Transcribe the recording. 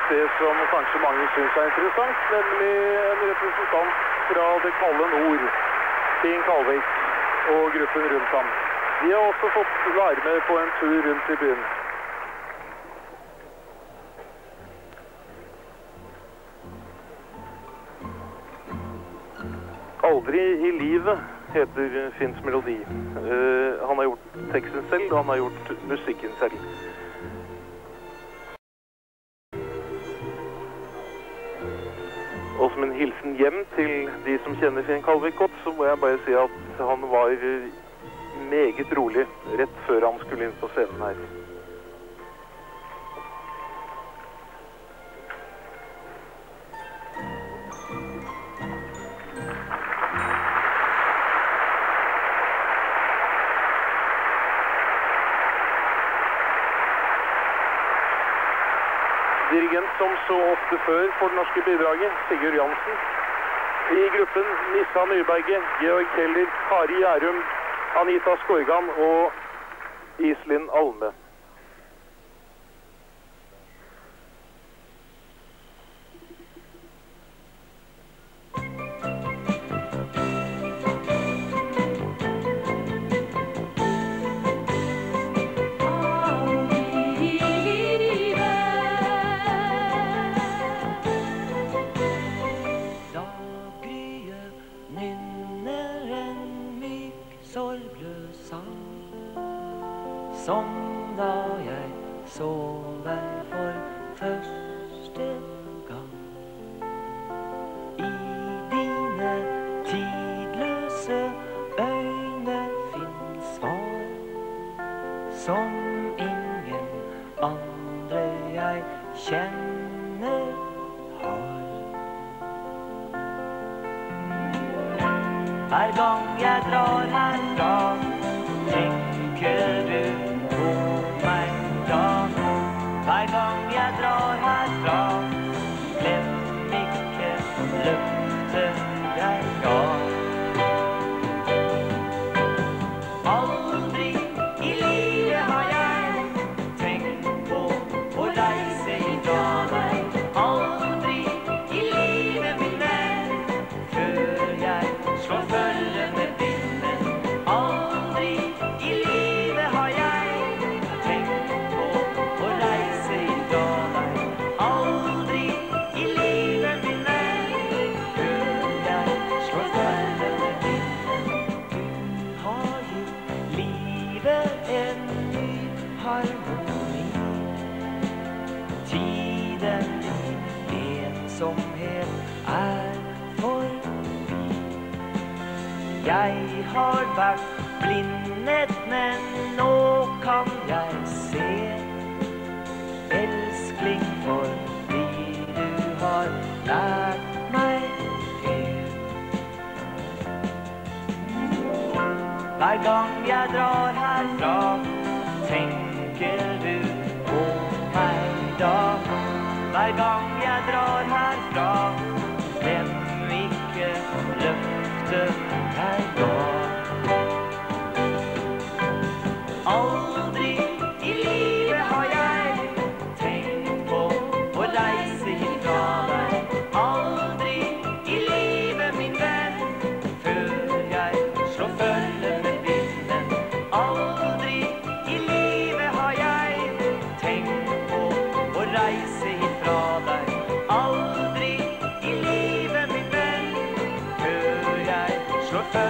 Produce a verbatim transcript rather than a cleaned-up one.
sted som kanskje mange synes er interessant, nemlig en representant fra det kalde nord, Finn Kalvik og gruppen rundt ham. De har også fått være med på en tur rundt i byen. Aldri i livet heter Finns melodi. Uh, han har gjort teksten selv, og han har gjort musikken selv. Og som en hilsen hjem til de som kjenner Finn Kalvik godt, så må jeg bare si at han var meget rolig rett før han skulle inn på scenen her. Dirigent som så ofte før for det norske bidraget, Sigurd Jansen. I gruppen Nissa Nyberget, Georg Keller, Kari Gjærum, Anita Skorgan og Iselin Alme. Som da jeg så deg for første gang. I dine tidløse øyne finnes svar som ingen andre jeg kjenner har. Hver gang jeg drar herfra, tenker du på meg da. Hver gang jeg drar herfra, glem ikke løftet jeg ga. Aldri i livet har jeg tenkt på å reise ifra deg. Aldri i livet, min venn, før jeg slår følge med vinden. Aldri i livet har jeg tenkt på å reise ifra deg. Aldri i livet, min venn, før jeg slår følge med vinden. Du har gitt livet en ny harmoni. Tiden din ensomhet er forbi. Jeg har vært blindet, men nå kan jeg se. Elskling, fordi du har lært meg det. Hver gang jeg drar herfra, tenker du på meg da. Hver gang jeg drar herfra, glem ikke løftet jeg ga. Aldri i livet har jeg tenkt på å reise ifra deg. Aldri i livet, min venn, før jeg slår følge med vinden. Aldri i livet har jeg tenkt på å reise ifra deg. Aldri i livet, min venn, før jeg slår følge